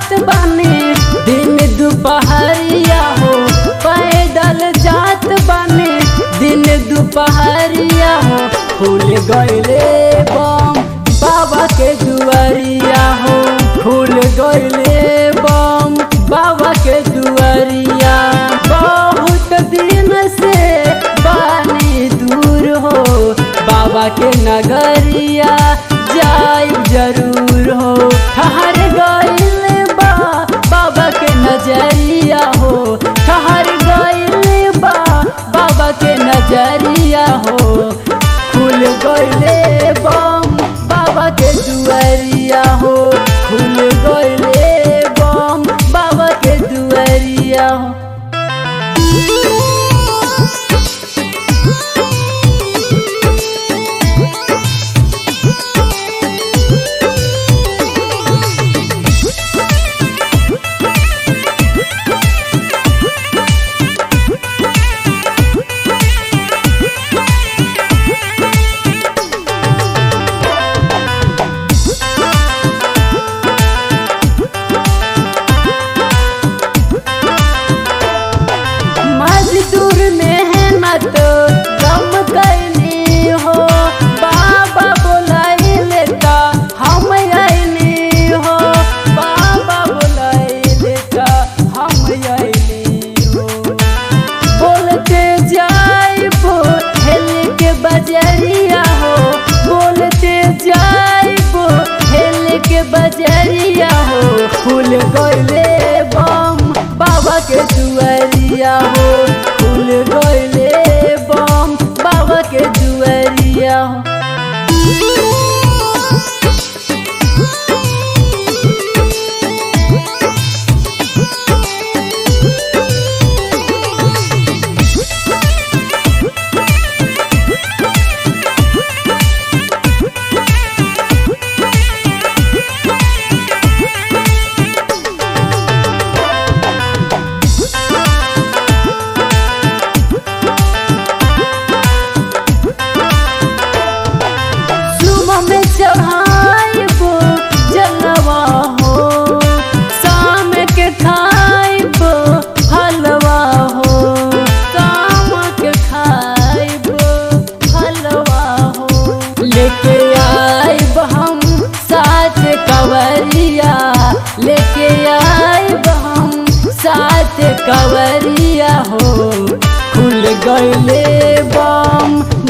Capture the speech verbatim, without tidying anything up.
जात बानी दिन दोपहरिया हो, पैदल जात बानी दिन दोपहरिया हो। खुल गइले बम बाबा के दुआरिया हो, खुल गइले बम बाबा के दुआरिया। बहुत दिन से बानी दूर हो, बाबा के नगरिया जाइब जरूर हो। ठहर गइल बा बाबा के नजरिया हो, ठहर गइल बा बाबा के नजरिया हो। खुल गइले बम बाबा के दुआरिया हो, खुल गइले बम बाबा के दुआरिया हो। मजदूर मेहनत कम कैली हो, बाबा बोलाइले ता हम आइली हो, बाबा बोलाइले ता हम आइली हो। बोलते जाइबो हेल के बजरिया हो, बोलते जाइबो हेल के बजरिया हो। खुल गइले बम बाबा के दुआरिया हो, खुल गइले बम बाबा के दुआरिया हो। में चढ़ाइबो जलवा हो, शाम के खाइबो हलवा हो, शाम के खाइबो हलवा हो। लेके आइब हम साथ कवरिया, लेके आइब हम साथ कवरिया हो। खुल गइले बम